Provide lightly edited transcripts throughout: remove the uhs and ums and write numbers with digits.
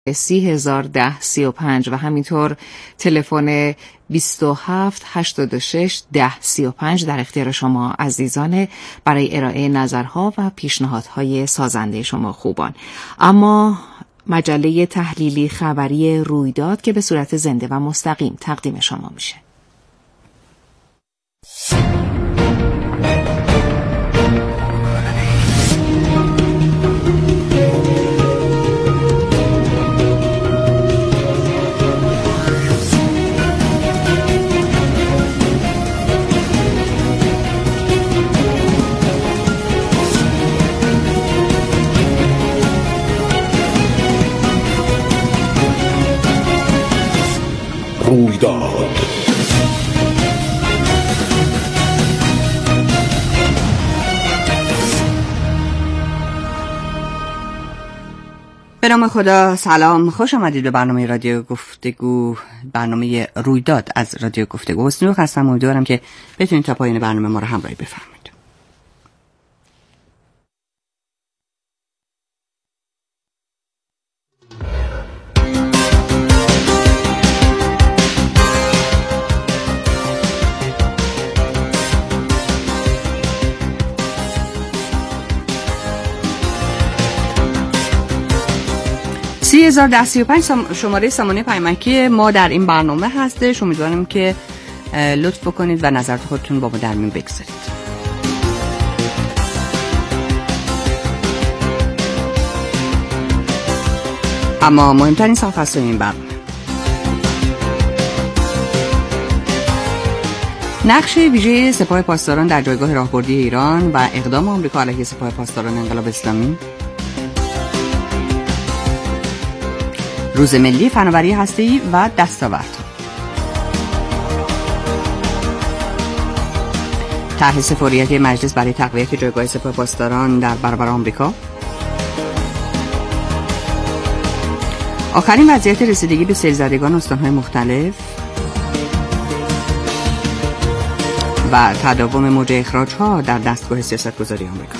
301035 و همینطور تلفن 27861035 در اختیار شما عزیزان برای ارائه نظرها و پیشنهادهای سازنده شما خوبان. اما مجله تحلیلی خبری رویداد که به صورت زنده و مستقیم تقدیم شما میشه. رویداد. به نام خدا، سلام، خوش آمدید به برنامه رادیو گفتگو، برنامه رویداد از رادیو گفتگو. حسنی هستم، امیدوارم که بتونید تا پایان برنامه ما رو همراهی بفرمایید. شماره سامانه پیامکی ما در این برنامه هستش. امیدوارم که لطف بکنید و نظرات خودتون با ما در میون بگذارید. اما مهمترین صحبت این برنامه، نقش ویژه سپاه پاسداران در جایگاه راهبردی ایران و اقدام آمریکا علیه سپاه پاسداران انقلاب اسلامی، روز ملی فناوری هسته‌ای و دستاوردها، طرح سفاریتی مجلس برای تقویت جایگاه سپاه پاسداران در برابر آمریکا، آخرین وضعیت رسیدگی به سیل‌زدگان استان‌های مختلف و تداوم موج اخراج‌ها در دستگاه سیاست‌گذاری آمریکا.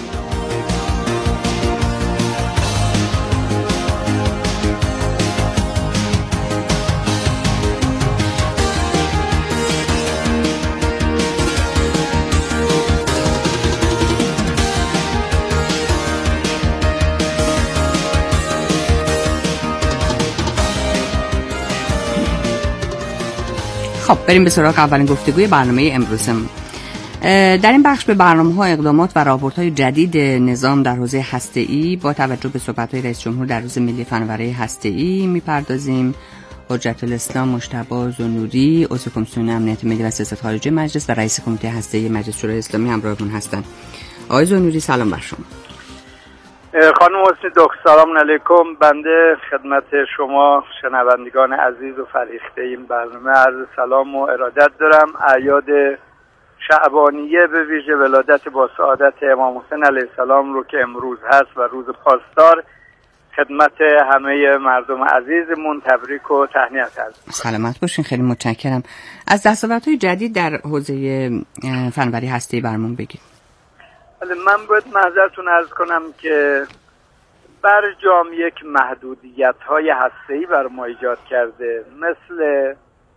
بریم به سراغ اولین گفتگوی برنامه امروزم. در این بخش به برنامه‌ها، اقدامات و راهبردهای جدید نظام در حوزه هسته‌ای با توجه به صحبت‌های رئیس جمهور در روز ملی فناوری هسته‌ای می‌پردازیم. حجت الاسلام مجتبی زنوری، عضو کمیسیون امنیت ملی و سیاست خارجی مجلس و رئیس کمیته هسته‌ای مجلس شورای اسلامی همراهمون هستند. آقای زنوری سلام بر شما. خانم حسنی دکتر سلام علیکم. بنده خدمت شما شنوندگان عزیز و فریخته این برنامه عرض سلام و ارادت دارم. اعیاد شعبانیه به ویژه ولادت با سعادت امام حسین علیه السلام رو که امروز هست و روز پاسدار، خدمت همه مردم عزیزمون تبریک و تهنیت هست. سلامت باشین، خیلی متشکرم. از دستاوردهای جدید در حوزه فناوری هسته‌ای برامون بگید. من باید معذرتون عرض کنم که برجام یک محدودیت‌های هسته‌ای بر ما ایجاد کرده، مثل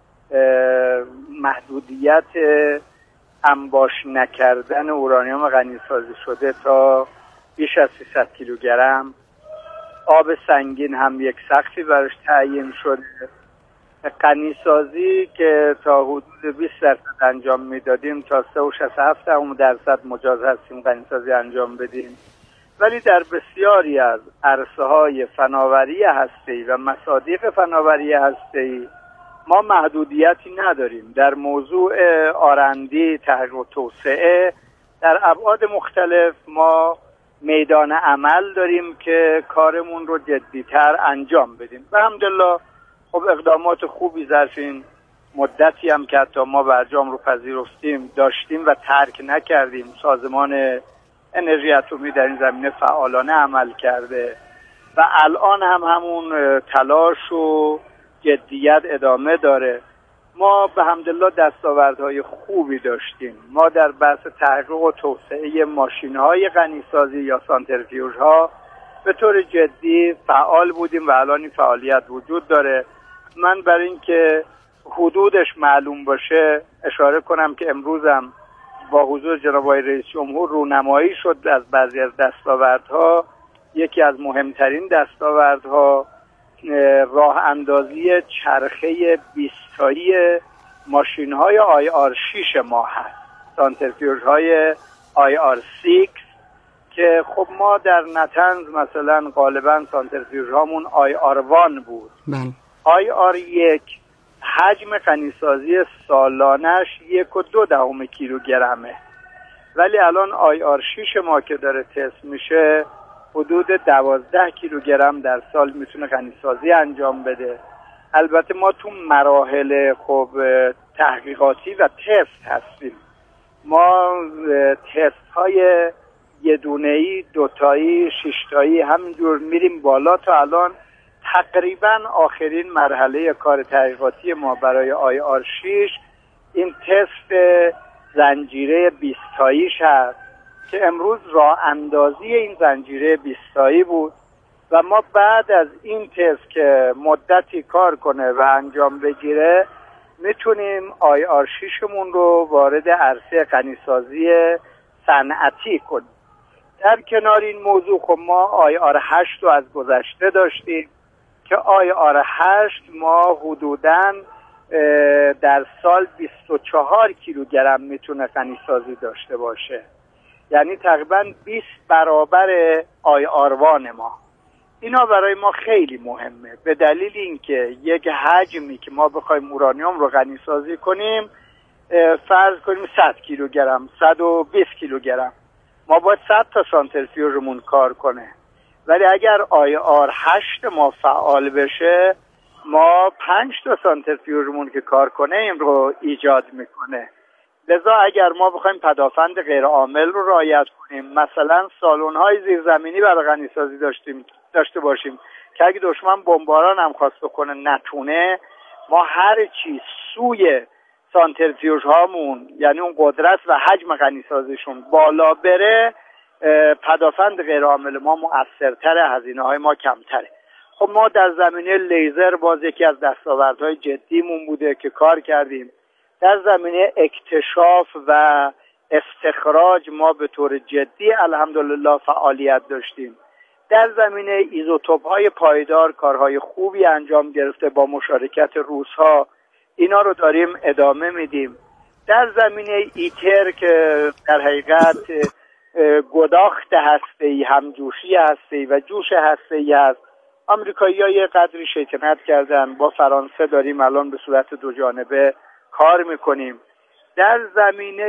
محدودیت انباش نکردن اورانیوم غنی‌سازی شده تا بیش از 300 کیلوگرم. آب سنگین هم یک سقفی براش تعیین شده. غنی‌سازی که تا حدود 20% انجام میدادیم تا 3.67% مجاز هستیم غنی‌سازی انجام بدیم، ولی در بسیاری از عرصه‌های فناوری هسته‌ای و مصادیق فناوری هسته‌ای ما محدودیتی نداریم. در موضوع آرندی، تحقیق و توسعه در ابعاد مختلف ما میدان عمل داریم که کارمون رو جدی‌تر انجام بدیم. الحمدلله خب اقدامات خوبی ظرف این مدتی هم که حتی ما برجام رو پذیرفتیم داشتیم و ترک نکردیم. سازمان انرژی اتمی در این زمینه فعالانه عمل کرده و الان هم همون تلاش و جدیت ادامه داره. ما به حمدالله دستاوردهای خوبی داشتیم. ما در بحث تحقیق و توسعه ماشین‌های غنی‌سازی یا سانتریفیوژها به طور جدی فعال بودیم و الان این فعالیت وجود داره. من برای اینکه حدودش معلوم باشه اشاره کنم که امروزم با حضور جناب آقای رئیس جمهور رونمایی شد از بعضی از دستاوردها. یکی از مهمترین دستاوردها راه اندازی چرخه 20 تایی ماشین های IR6 ما هست، سانتریفیوژ های IR6 که خب ما در نطنز مثلا غالبا سانتریفیوژ هامون IR1 بود. IR1 حجم غنیسازی سالانش 1.2 کیلوگرمه، ولی الان IR6 ما که داره تست میشه حدود 12 کیلوگرم در سال میتونه غنیسازی انجام بده. البته ما تو مراحل خب تحقیقاتی و تست هستیم. ما تست های یه دونه‌ای، دوتایی، ششتایی همینجور میریم بالا تا الان تقریبا آخرین مرحله کار تحقیقاتی ما برای IR6 این تست زنجیره 20 تاییش هست که امروز راه اندازی این زنجیره 20 تایی بود و ما بعد از این تست که مدتی کار کنه و انجام بگیره میتونیم IR6مون رو وارد عرصه غنیسازی صنعتی کنیم. در کنار این موضوع خب ما IR8 رو از گذشته داشتیم که IR8 ما حدوداً در سال 24 کیلوگرم میتونه غنیسازی داشته باشه، یعنی تقریباً 20 برابر IR1 ما. اینا برای ما خیلی مهمه به دلیل اینکه یک حجمی که ما بخوایم اورانیوم رو غنیسازی کنیم فرض کنیم 100 کیلوگرم، 120 کیلوگرم، ما باید 100 تا سانتریفیوژمون کار کنه، ولی اگر IR8 ما فعال بشه ما 5 تا سانتریفیوژمون که کار کنه این رو ایجاد میکنه. لذا اگر ما بخوایم پدافند غیر عامل رو رعایت کنیم، مثلا سالن‌های زیرزمینی برای غنیسازی داشته باشیم که اگه دشمن بمباران هم خواست بکنه نتونه، ما هر چی سوی سانتریفیوژ هامون یعنی اون قدرت و حجم غنیسازیشون بالا بره پدافند غیر عامل ما مؤثرتره، هزینه های ما کمتره. خب ما در زمینه لیزر باز یکی از دستاوردهای جدیمون بوده که کار کردیم. در زمینه اکتشاف و استخراج ما به طور جدی الحمدلله فعالیت داشتیم. در زمینه ایزوتوپ های پایدار کارهای خوبی انجام گرفته با مشارکت روس‌ها، اینا رو داریم ادامه میدیم. در زمینه ایتر که در حقیقت گداخت هسته‌ای، همجوشی هسته‌ای و جوش هسته‌ای هست، آمریکایی‌ها یه قدری شیطنت کردن، با فرانسه داریم الان به صورت دو جانبه کار میکنیم. در زمینه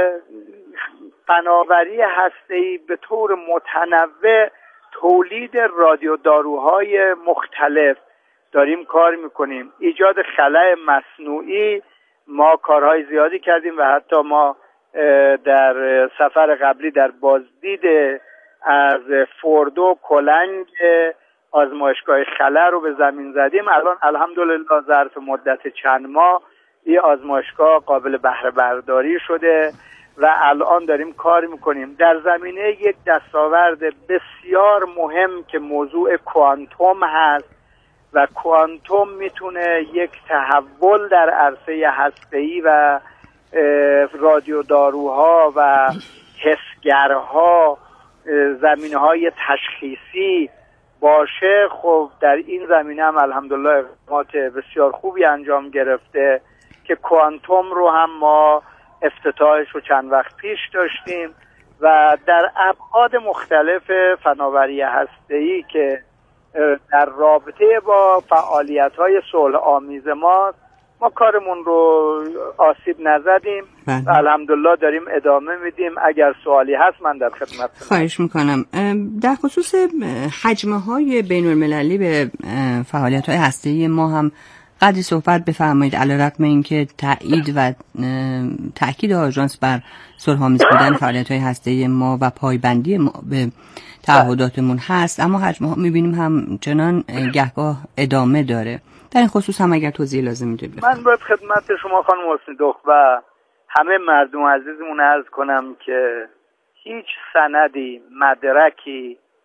فناوری هسته‌ای به طور متنوع تولید رادیوداروهای مختلف داریم کار میکنیم. ایجاد خلاء مصنوعی ما کارهای زیادی کردیم و حتی ما در سفر قبلی در بازدید از فوردو کلنگ آزمایشگاه خلا رو به زمین زدیم. الان الحمدلله ظرف مدت چند ماه این آزمایشگاه قابل بهره برداری شده و الان داریم کار میکنیم در زمینه یک دستاورد بسیار مهم که موضوع کوانتوم هست و کوانتوم میتونه یک تحول در عرصه هسته‌ای و رادیوداروها و حسگرها، زمینه‌های تشخیصی باشه. خب در این زمینه هم الحمدلله اقدامات بسیار خوبی انجام گرفته که کوانتوم رو هم ما افتتاحش رو چند وقت پیش داشتیم و در ابعاد مختلف فناوری هسته‌ای که در رابطه با فعالیت‌های صلح آمیز ما کارمون رو آسیب نزدیم و الحمدلله داریم ادامه میدیم. اگر سوالی هست من در خدمت. خواهش میکنم. در خصوص حجم‌های بین‌المللی به فعالیت‌های هسته‌ای ما هم قدری صحبت بفرمایید، علیرغم اینکه تایید و تاکید آژانس بر صلح‌آمیز بودن فعالیت‌های هسته‌ای ما و پایبندی ما به تعهداتمون هست، اما حجم‌ها می‌بینیم همچنان گهگاه ادامه داره. در این خصوص هم اگر توضیح لازم می‌دید من باید خدمت شما خانم حسنی و همه مردم عزیزمون عرض کنم که هیچ سندی، مدرکی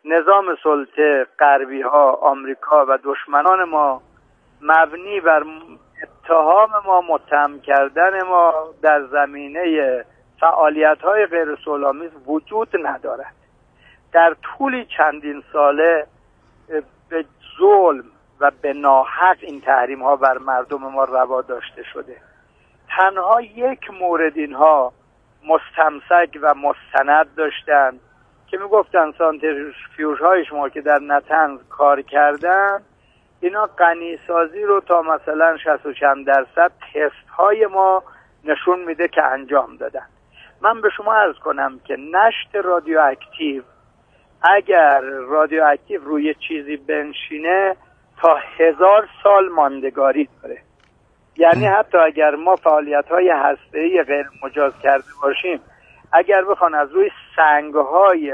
نظام سلطه غربی ها، آمریکا و دشمنان ما مبنی بر اتهام ما، متهم کردن ما در زمینه فعالیت‌های غیر صلح‌آمیز وجود ندارد. در طول چندین ساله به ظلم و به ناحق این تحریم‌ها بر مردم ما روا داشته شده. تنها یک مورد اینها مستمسک و مستند داشتن که میگفتن سانتریفیوژهای شما که در نطنز کار کردن اینا غنیسازی رو تا مثلا 60 و چند درصد تست های ما نشون میده که انجام دادن. من به شما عرض کنم که نشت رادیواکتیو، اگر رادیواکتیو روی چیزی بنشینه تا 1000 سال ماندگاری داره. یعنی حتی اگر ما فعالیت‌های هسته‌ای غیر مجاز کرده باشیم، اگر بخوان از روی سنگ‌های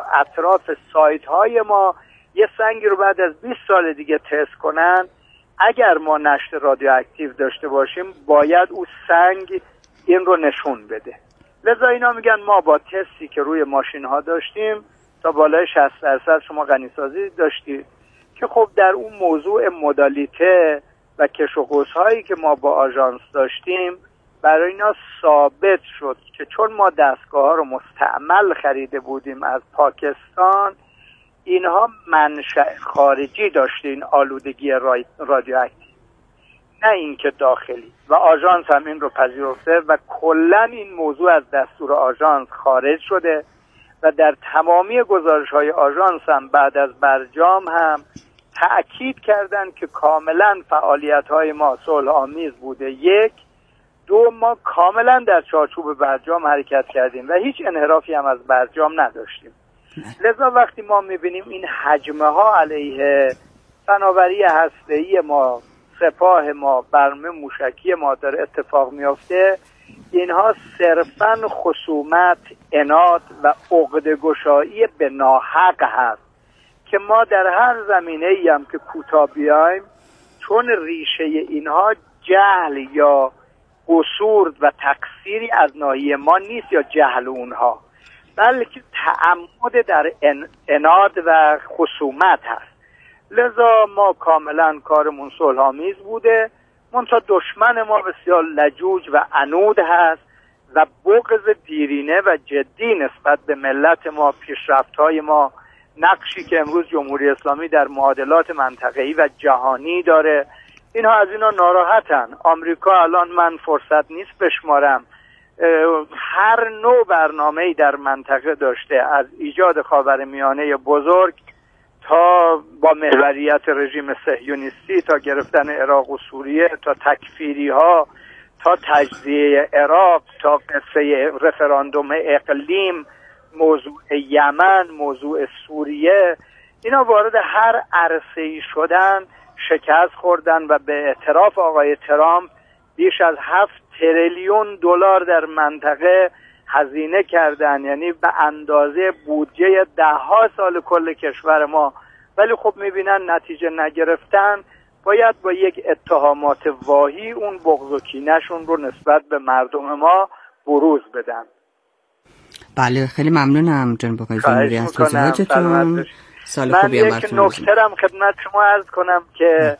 اطراف سایت‌های ما یه سنگی رو بعد از 20 سال دیگه تست کنن، اگر ما نشت رادیواکتیو داشته باشیم باید اون سنگ این رو نشون بده. لذا اینا میگن ما با تستی که روی ماشین‌ها داشتیم تا بالای 60% شما غنیسازی داشتید، که خب در اون موضوع مدالیته و کش و قوس‌هایی که ما با آژانس داشتیم برای اینا ثابت شد که چون ما دستگاه‌ها رو مستعمل خریده بودیم از پاکستان، اینها منشأ خارجی داشته این آلودگی رادیواکتیو، نه اینکه داخلی. و آژانس هم این رو پذیرفته و کلا این موضوع از دستور آژانس خارج شده و در تمامی گزارش‌های آژانس هم بعد از برجام هم تأکید کردن که کاملا فعالیت‌های ما صلح‌آمیز بوده. 1 2 ما کاملا در چارچوب برجام حرکت کردیم و هیچ انحرافی هم از برجام نداشتیم. لذا وقتی ما می‌بینیم این هجمه ها علیه فناوری هسته‌ای ما، سپاه ما، برنامه موشکی ما داره اتفاق میفته، اینها صرفاً خصومت، عناد و عقده‌گشایی به ناحق هست که ما در هر زمینه‌ای هم که کوتاه بیایم، چون ریشه اینها جهل یا قصور و تقصیری از ناحیه ما نیست یا جهل اونها، بلکه تعمد در عناد و خصومت هست. لذا ما کاملا کارمون صلح‌آمیز بوده، منتها دشمن ما بسیار لجوج و عنود هست و بغض دیرینه و جدی نسبت به ملت ما، پیشرفت‌های ما، نقشی که امروز جمهوری اسلامی در معادلات منطقه‌ای و جهانی داره، اینها از اینا ناراحتن. آمریکا الان من فرصت نیست بشمارم، هر نوع برنامه‌ای در منطقه داشته، از ایجاد خاورمیانه بزرگ تا با محوریت رژیم صهیونیستی، تا گرفتن عراق و سوریه، تا تکفیری ها، تا تجزیه عراق، تا قصه رفراندوم اقلیم، موضوع یمن، موضوع سوریه، اینا وارد هر عرصه‌ای شدن، شکست خوردن و به اعتراف آقای ترامپ بیش از 7 تریلیون دلار در منطقه هزینه کردن، یعنی به اندازه بودجه 10 سال کل کشور ما. ولی خب میبینن نتیجه نگرفتن، باید با یک اتهامات واهی اون بغض و کینه‌شون رو نسبت به مردم ما بروز بدن. بله، خیلی ممنونم جناب آقای زنوری از توضیحاتتون. سال خوبی هم براتون. من یک نکته هم خدمت شما عرض کنم که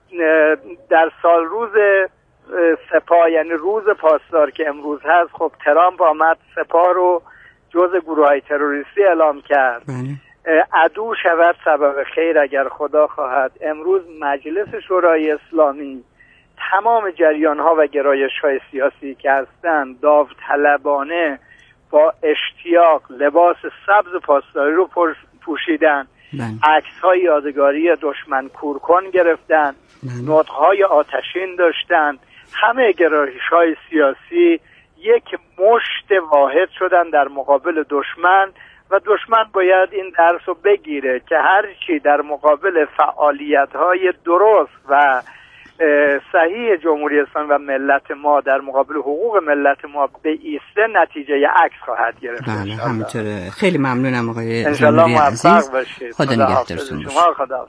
در سال روز سپاه، یعنی روز پاسدار که امروز هست، خب ترامپ آمد سپاه رو جزء گروه‌های تروریستی اعلام کرد. عدو شود سبب خیر اگر خدا خواهد. امروز مجلس شورای اسلامی تمام جریان‌ها و گرایش‌های سیاسی که هستند داوطلبانه با اشتیاق لباس سبز پاسداری رو پوشیدن، عکس‌های یادگاری دشمن کورکن گرفتن، نطق‌های آتشین داشتن. همه گرایش‌های سیاسی یک مشت واحد شدن در مقابل دشمن و دشمن باید این درس رو بگیره که هر چی در مقابل فعالیت‌های درست و صحیح جمهوری اسلامی و ملت ما، در مقابل حقوق ملت ما بایسته، نتیجه عکس خواهد گرفت. بله همینطوره. خیلی ممنونم آقای زنوری عزیز. خدا نگهدارتون باشه. خدا.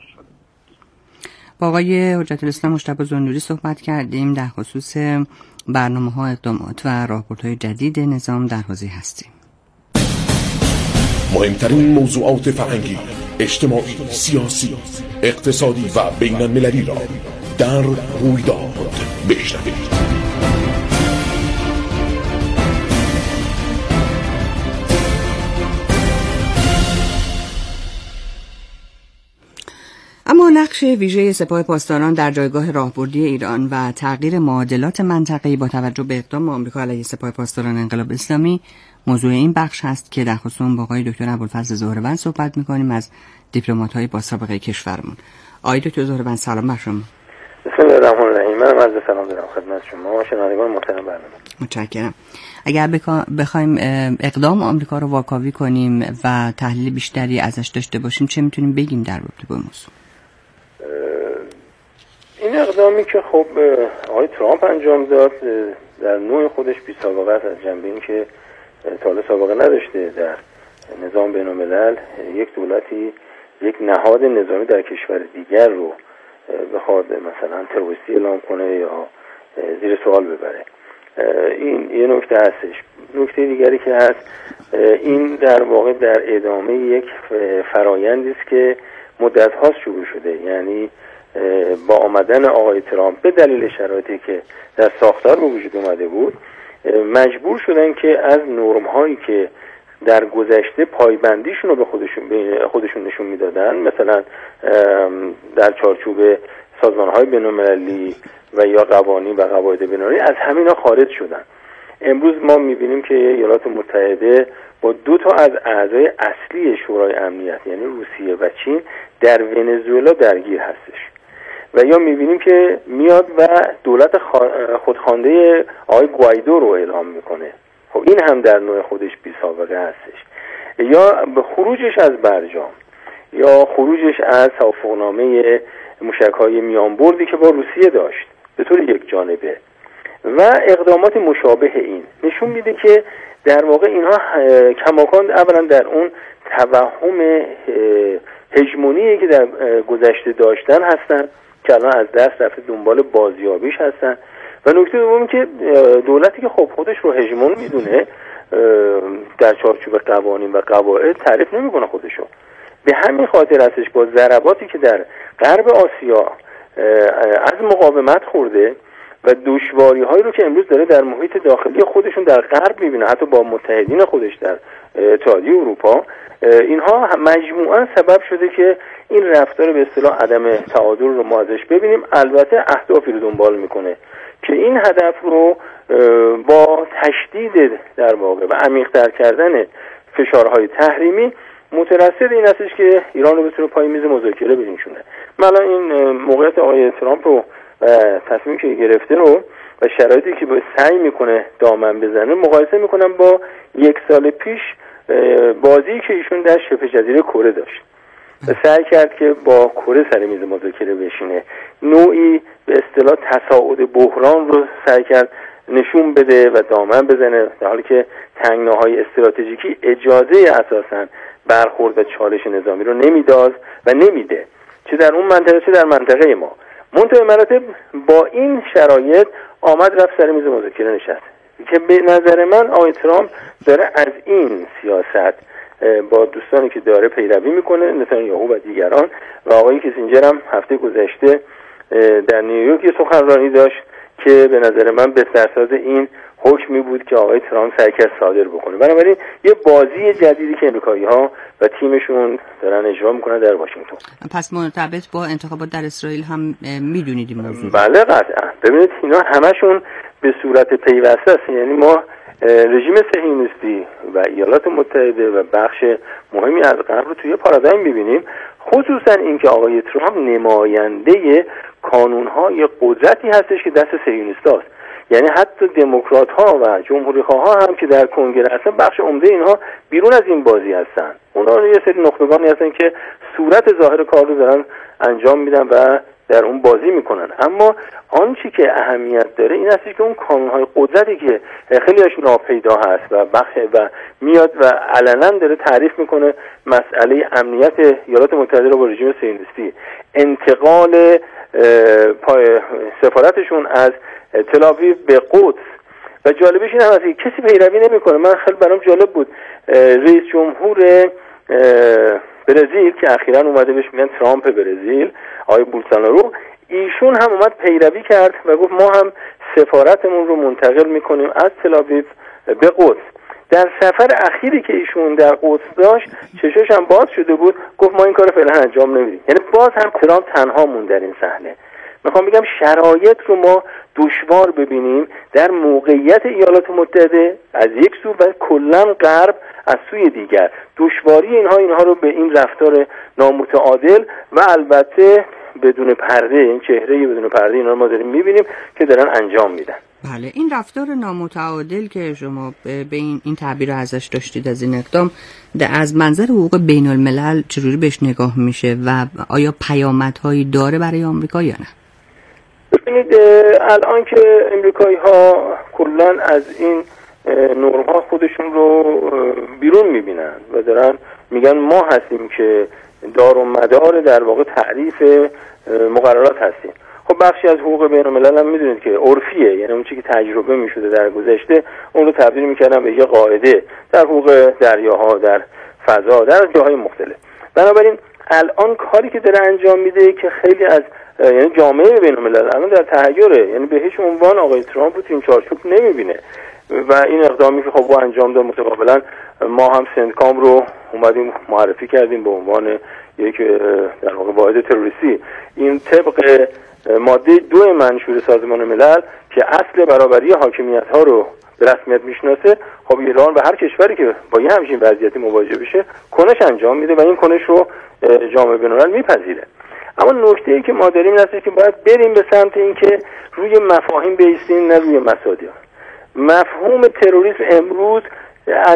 با آقای حجت الاسلام مجتبی زنوری صحبت کردیم در خصوص برنامه‌ها، اقدامات و راهبردهای جدید نظام در حوزه هستی. مهمترین موضوعات فرهنگی، اجتماعی، سیاسی، اقتصادی و بین المللی را در رویداد بشنوید. اما نقش ویژه سپاه پاسداران در جایگاه راهبردی ایران و تغییر معادلات منطقه‌ای با توجه به اقدام آمریکا علیه سپاه پاسداران انقلاب اسلامی موضوع این بخش است که در خصوص با آقای دکتر ابوالفضل زهروند صحبت می‌کنیم از دیپلمات‌های با سابقه کشورمون. آقای دکتر زهروند سلام بر شما. بسم الله الرحمن الرحیم. من عرض سلام دارم خدمت شما شنوندگان محترم برنامه. متشکرم. اگر بخوایم اقدام آمریکا رو واکاوی کنیم و تحلیل بیشتری ازش داشته باشیم چه میتونیم بگیم در رابطه با موضوع؟ این اقدامی که خب آقای ترامپ انجام داد در نوع خودش بی سابقه است، از جنبه این که تا حالا سابقه نداشته در نظام بین الملل یک دولتی یک نهاد نظامی در کشور دیگر رو بخواد مثلا تروریستی اعلام کنه یا زیر سوال ببره. این یه نکته هستش. نکته دیگری که هست این در واقع در ادامه یک فرایندی است که مدت هاست شروع شده، یعنی با آمدن آقای ترامپ به دلیل شرایطی که در ساختار به وجود اومده بود مجبور شدن که از نرم هایی که در گذشته پایبندیشون رو به خودشون نشون میدادن، مثلا در چارچوب سازمان های بین المللی و یا قوانین و قواعد بین المللی، از همینا خارج شدن. امروز ما میبینیم که ایالات متحده با دو تا از اعضای اصلی شورای امنیت یعنی روسیه و چین در ونزوئلا درگیر هستش و یا میبینیم که میاد و دولت خودخوانده آقای گوایدو رو اعلام میکنه. خب این هم در نوع خودش بی سابقه هستش. یا به خروجش از برجام یا خروجش از توافقنامه موشک‌های میانبردی که با روسیه داشت به طور یک جانبه و اقدامات مشابه این نشون میده که در واقع اینها کماکان اولا در اون توهم هژمونی که در گذشته داشتن هستن که الان از دست رفته، دنبال بازیابیش هستن. و نکته دوم که دولتی که خب خودش رو هژمون میدونه در چارچوب قوانین و قواعد تعریف نمیکنه خودشو. به همین خاطر هستش با ضرباتی که در غرب آسیا از مقاومت خورده و دشواری هایی رو که امروز داره در محیط داخلی خودشون در غرب میبینه، حتی با متحدین خودش در اتحادیه اروپا، اینها مجموعاً سبب شده که این رفتار به اصطلاح عدم تعادل رو ما ازش ببینیم. البته اهدافی رو دنبال میکنه که این هدف رو با تشدید در واقع و عمیق‌تر کردن فشارهای تحریمی مترصد این هستش که ایران رو بتونه پای میز مذاکره بنشونه. من الان این موقعیت آقای ترامپ رو و تصمیمی که گرفته رو و شرایطی که به سعی میکنه دامن بزنه مقایسه میکنم با یک سال پیش بازی که ایشون در شبه جزیره کره داشت و سعی کرد که با کره سر میز مذاکره بشینه. نوعی به اصطلاح تصاعد بحران رو سعی کرد نشون بده و دامن بزنه، در حالی که تنگناهای استراتژیکی اجازه اساساً برخورد و چالش نظامی رو نمیداد و نمیده، چه در اون منطقه چه در منطقه ما. منتهی مراتب با این شرایط آمد رفت سر میز مذاکره نشست که به نظر من آقای ترامپ داره از این سیاست با دوستانی که داره پیروی میکنه، نتانیاهو و دیگران. و آقای کیسینجر هم هفته گذشته در نیویورک یه سخنرانی داشت که به نظر من بسترساز این حکمی بود که آقای ترامپ سعی کرد صادر بکنه. بنابراین یه بازی جدیدی که امریکایی‌ها و تیمشون دارن اجرا میکنن در واشنگتن. پس مرتبط با انتخابات در اسرائیل هم میدونید این موضوع؟ بله قطعا. ببینید اینا همشون به صورت پیوسته است. یعنی ما رژیم صهیونیستی و ایالات متحده و بخش مهمی از غرب رو توی پارادایم می‌بینیم، خصوصا اینکه آقای ترامپ نماینده کانون‌های قدرتی هستش که دست صهیونیستاست. یعنی حتی دموکرات‌ها و جمهوری‌خواها هم که در کنگره هستن بخش عمده اینها بیرون از این بازی هستن. اونها یه سری نخبگانی هستن که صورت ظاهر کار رو دارن انجام میدن و در اون بازی میکنن. اما آنچه که اهمیت داره این هستش که اون کانون‌های قدرتی که خیلیش ناپیدا هست و و میاد و علنا داره تعریف میکنه مسئله امنیت ایالات متحده رو با رژیم صهیونیستی، انتقال سفارتشون از تل آویو به قدس. و جالبش این هم هست که کسی پیروی نمیکنه. من خیلی برام جالب بود رئیس جمهور برزیل که اخیراً اومده بهش میگن ترامپ برزیل، آقای بولسونارو، ایشون هم اومد پیروی کرد و گفت ما هم سفارتمون رو منتقل میکنیم از تل‌آویو به قدس. در سفر اخیری که ایشون در قدس داشت چشاش هم باز شده بود، گفت ما این کار فعلا انجام نمیدیم. یعنی باز هم ترامپ تنها موند در این صحنه. میخوام بگم شرایط رو ما دشوار ببینیم در موقعیت ایالات متحده از یک سو و کلا غرب از سوی دیگر. دشواری اینها رو به این رفتار نامتعادل و البته بدون پرده، این چهره بدون پرده اینا رو ما داریم میبینیم که دارن انجام میدن. بله، این رفتار نامتعادل که شما به این تعبیر رو ازش داشتید از این اقدام از منظر حقوق بین الملل چجوری بهش نگاه میشه و آیا پیامدهایی داره برای آمریکا یا نه؟ ببینید الان که امریکایی ها کلن از این نرم ها خودشون رو بیرون میبینن و دارن میگن ما هستیم که دار و مدار در واقع تعریف مقررات هستیم. خب بخشی از حقوق بین الملل هم میدونید که عرفیه، یعنی اون چیزی که تجربه میشده در گذشته اون رو تبدیل میکردن به یه قاعده در حقوق دریاها، در فضا، در جاهای مختلف. بنابراین الان کاری که داره انجام میده که خیلی از یعنی جامعه بین الملل الان در تحیره، یعنی به هیچ عنوان آقای ترامپ رو تو این چارچوب نمیبینه و این اقدامی که خب با انجام داد متقابلا ما هم سندکام رو اومدیم معرفی کردیم به عنوان یک در واقع واحد تروریستی. این طبق ماده 2 منشور سازمان ملل که اصل برابری حاکمیت ها رو به رسمیت میشناسه، خب ایران و هر کشوری که با یه همچین وضعیتی مواجه بشه کنش انجام میده و این کنش رو جامعه بین‌الملل میپذیره. اما نکته‌ای که ما داریم این است که باید بریم به سمت اینکه روی مفاهیم بایستیم نه روی مصادیق. مفهوم تروریسم امروز از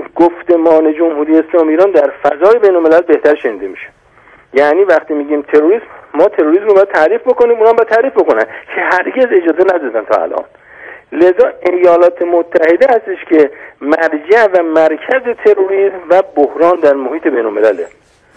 گفتمان جمهوری اسلامی ایران در فضای بین‌الملل بهتر شنیده میشه. یعنی وقتی میگیم تروریسم، ما تروریسم رو باید تعریف بکنیم، اونا هم باید تعریف بکنن که هرگز اجازه ندادن تا الان. لذا ایالات متحده هستش که مرجع و مرکز تروریسم و بحران در محیط بین‌الملله.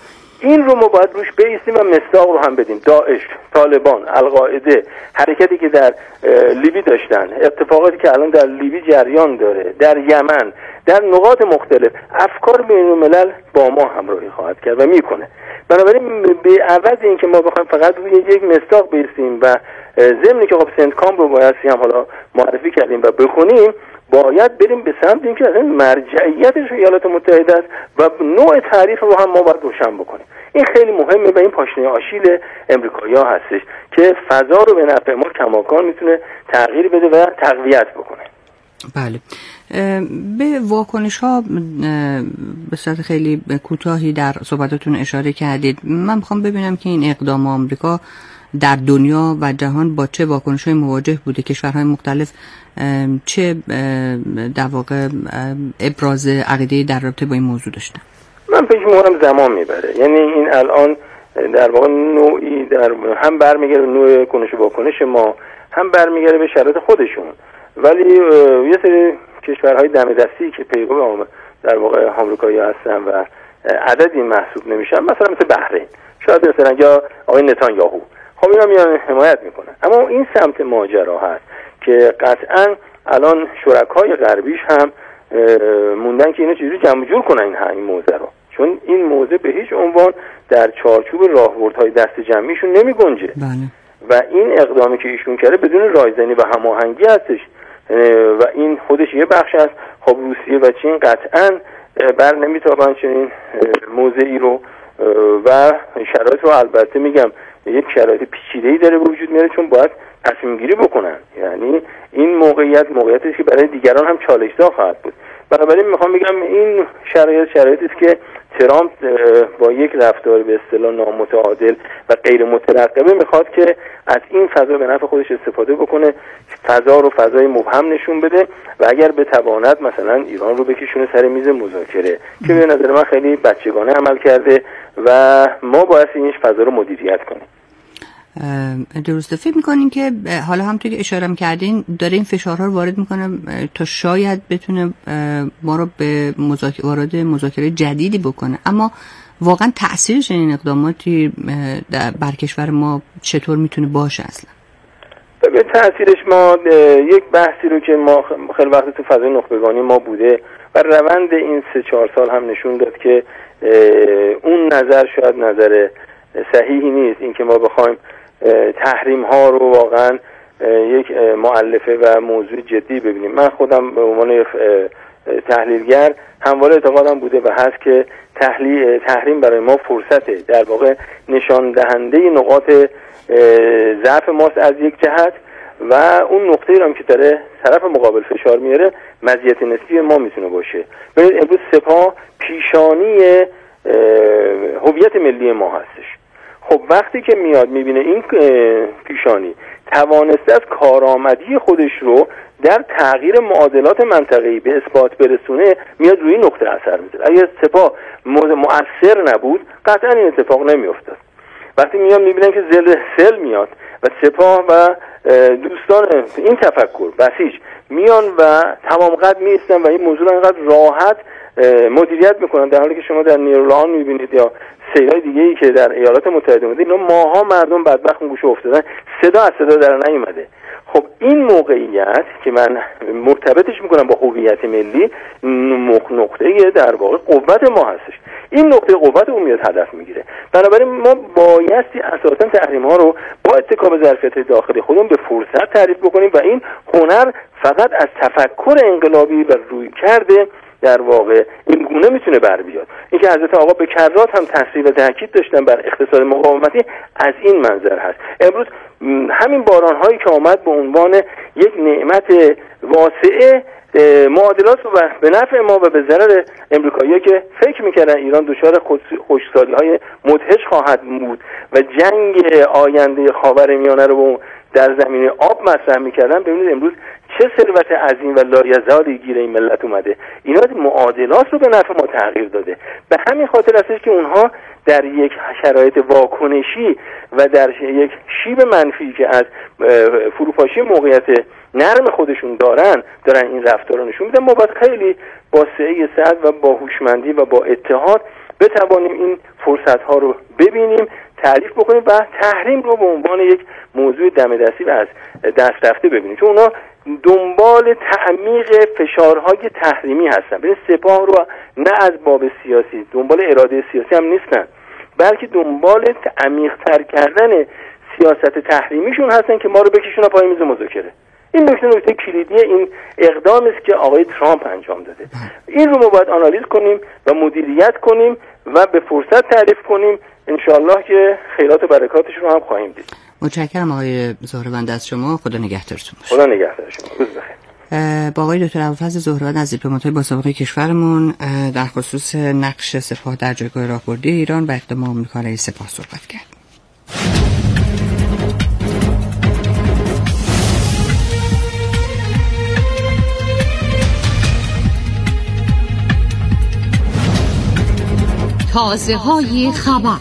این رو ما باید روش بایستیم و مصداق رو هم بدیم. داعش، طالبان، القاعده، حرکتی که در لیبی داشتن، اتفاقاتی که الان در لیبی جریان داره، در یمن، در نقاط مختلف، افکار بین‌الملل با ما همراهی خواهد کرد و میکنه. بنابراین به عوض این که ما بخوایم فقط روی یک مصداق بایستیم و ضمن که خب سندکام رو باید هم حالا معرفی کردیم و بخونیم، باید بریم به سمت اینکه اصلا مرجعیتش ایالات متحده است و نوع تعریف رو هم ما باید روشن بکنیم. این خیلی مهمه و این پاشنه آشیل امریکایی‌ها هستش که فضا رو به نفع ما کماکان میتونه تغییر بده و تقویت بکنه. بله، به واکنش ها به صورت خیلی کوتاهی در صحبتاتون اشاره کردید. من میخوام ببینم که این اقدام آمریکا در دنیا و جهان با چه واکنش‌های مواجه بوده، کشورهای مختلف چه در واقع ابراز عقیده در رابطه با این موضوع داشتن. من فکر می‌کنم زمان میبره. یعنی این الان در واقع نوعی در هم برمیگره به نوع کنش و واکنش ما، هم برمیگره به شرایط خودشون. ولی یه سری کشورهای دم دستی که پیرو در واقع آمریکایی هستن و عددی محسوب نمیشن، مثلا مثل بحرین، شاید مثلا یا آقای نتانیاهو، خب اینا میان حمایت میکنن. اما این سمت ماجرا هست که قطعا الان شرکای غربیش هم موندن که اینا چجوری جمع جور کنن این موضوع رو، چون این موضوع به هیچ عنوان در چارچوب راهبردهای دست جمعیشون نمیگنجه. بله. و این اقدامی که ایشون کرده بدون رایزنی و هماهنگی هستش و این خودش یه بخش است. خب روسیه و چین قطعا بر نمیتابن چنین موضعی رو و شرایط رو البته میگم یک شرایط پیچیده‌ای داره وجود میاره، چون باید تصمیم گیری بکنن. یعنی این موقعیتی که برای دیگران هم چالش‌زا خواهد بود. بنابراین میخوام بگم این شرایطی است که ترامپ با یک رفتار به اصطلاح نامتعادل و غیر مترقبه میخواد که از این فضا به نفع خودش استفاده بکنه، فضا رو فضای مبهم نشون بده و اگر بتواند مثلا ایران رو بکشونه سر میز مذاکره که به نظر من خیلی بچگانه عمل کرده و ما باید این فضا رو مدیریت کنیم. درسته. فکر میکنین که حالا همونطور که اشاره کردین داره این فشارها رو وارد میکنه تا شاید بتونه ما رو به وارد مذاکره جدیدی بکنه، اما واقعا تأثیرش این اقداماتی بر کشور ما چطور میتونه باشه اصلا؟ ببینید تأثیرش ما یک بحثی رو که ما خیلی وقت تو فضای نخبگانی ما بوده و روند این 3-4 سال هم نشون داد که اون نظر شاید نظر صحیحی نیست، اینکه ما بخوایم تحریم ها رو واقعا یک مؤلفه و موضوع جدی ببینیم. من خودم به عنوان تحلیلگر همواره اعتقادم بوده و هست که تحریم برای ما فرصته، در واقع نشان دهنده نقاط ضعف ماست از یک جهت و اون نقطه‌ای هم که داره طرف مقابل فشار میاره مزیت نسبی ما میتونه باشه. ببینید امروز سپاه پیشانی هویت ملی ما هستش. خب وقتی که میاد میبینه این پیشانی توانسته از کارآمدی خودش رو در تغییر معادلات منطقه‌ای به اثبات برسونه، میاد روی نقطه اثر میذاره. اگر سپاه مؤثر نبود قطعا این اتفاق نمیافتاد. وقتی میان میبینن که سل میاد و سپاه و دوستان این تفکر بسیج میان و تمام قد میستن و این موضوع انقدر راحت مدیریت میکنن، در حالی که شما در نیرلان میبینید یا سیلای دیگه ای که در ایالات متحده آمریکا اینا ماها مردم بدبخت گوشه افتادن، صدا از صدا در نیومده. خب این موقعیت که من مرتبطش میکنم با هویت ملی، نقطه در واقع قوت ما هستش. این نقطه قوت اون میاد هدف میگیره. بنابراین ما بایستی اساسا تحریم ها رو با اتکا به ظرفیت داخلی خودمون به فرصت تعریف بکنیم و این هنر فقط از تفکر انقلابی و رویکرد در واقع این گونه میتونه بر بیاد. اینکه حضرت آقا به کرات هم تاثیر و تاکید داشتن بر اقتصاد مقاومتی از این منظر هست. امروز همین باران هایی که آمد به عنوان یک نعمت واسعه معادلات رو به نفع ما و به ضرر امریکایی‌ها که فکر میکردن ایران دچار خشکسالی‌های مدهش خواهد بود و جنگ آینده خاورمیانه رو در زمینه آب مطرح میکردن، ببینید امروز چه ثروت عظیم و لایزالی گیر این ملت اومده. اینا معادلات رو به نفع ما تغییر داده. به همین خاطر هستش که اونها در یک شرایط واکنشی و در یک شیب منفی که از فروپاشی موقعیت نرم خودشون دارن این رفتار رو نشون میدن. ما باید خیلی با سعی صد و با هوشمندی و با اتحاد بتوانیم این فرصت ها رو ببینیم، تعریف بکنیم و تحریم رو به عنوان یک موضوع دم دستی و از دست رفته ببینیم، چون اونا دنبال تعمیق فشارهای تحریمی هستن. ببین سپاه رو نه از باب سیاسی دنبال اراده سیاسی هم نیستن، بلکه دنبال عمیق‌تر کردن سیاست تحریمیشون هستن که ما رو بکشون پای میز مذاکره. این نکته کلیدی این اقدامی است که آقای ترامپ انجام داده. این رو ما باید آنالیز کنیم و مدیریت کنیم و به فرصت تعریف کنیم. انشاءالله که خیرات و برکاتش رو هم خواهیم دید. متشکرم آقای زهروند از شما. خدا نگهدارتون باشه. خدا نگهدار شما. روز بخیر. با آقای دکتر ابوالفضل زهروند از دیپلمات‌های با سابقه کشورمون در خصوص نقش سپاه در جایگاه راهبردی ایران و اقدام آمریکا علیه سپاه صحبت کرد. تازه‌های خبر.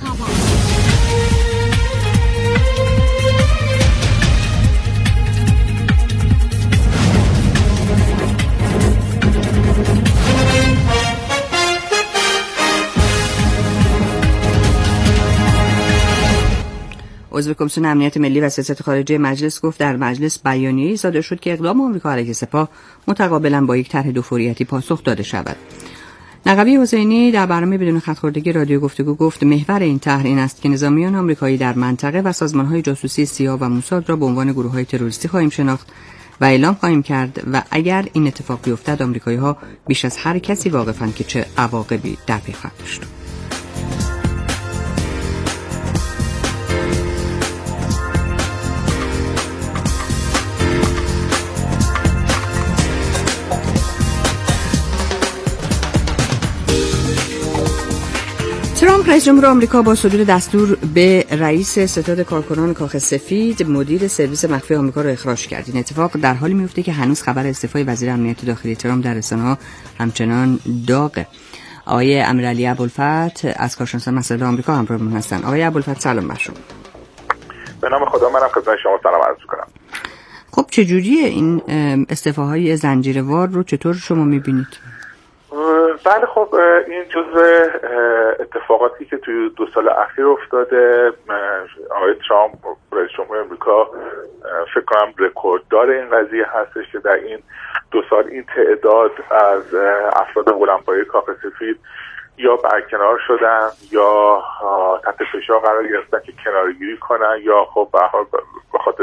عضو کمیسیون امنیت ملی و سیاست خارجی مجلس گفت در مجلس بیانیه‌ای صادر شد که اقدام آمریکا علیه سپاه متقابلا با یک طرح دوفوریتی پاسخ داده شود. نقوی حسینی در برنامه بدون خط‌خوردگی رادیو گفتگو گفت محور این طرح این است که نظامیان آمریکایی در منطقه و سازمان‌های جاسوسی سیا و موساد را به عنوان گروه‌های تروریستی خواهیم شناخت و اعلام خواهیم کرد و اگر این اتفاق بیفتد آمریکایی‌ها بیش از هر کسی واقفند که چه عواقبی در پی خواهد داشت. ترامپ رئیس جمهور آمریکا با صدور دستور به رئیس ستاد کارکنان کاخ سفید مدیر سرویس مخفی آمریکا را اخراج کرد. این اتفاق در حالی میفته که هنوز خبر استعفای وزیر امنیت داخلی ترامپ در رسانه‌ها همچنان داغه. آقای امیرعلی ابوالفتح از کارشناسان مسائل آمریکا همراهمون هستن. آقای ابوالفتح سلام بر شما. به نام خدا منم خدمت شما سلام عرض می‌کنم. خب چجوریه این استعفاهای زنجیروار رو چطور شما می‌بینید؟ بله خب این جزء اتفاقاتی که توی 2 سال اخیر افتاده. آقای ترامپ رئیس جمهور آمریکا فکر کنم رکورددار این قضیه هستش که در این 2 سال این تعداد از افراد بلندپایه کاخ سفید یا برکنار شدن یا تحت فشار قرار گرفتن که کناره‌گیری کنن یا خب به هر حال به خاطر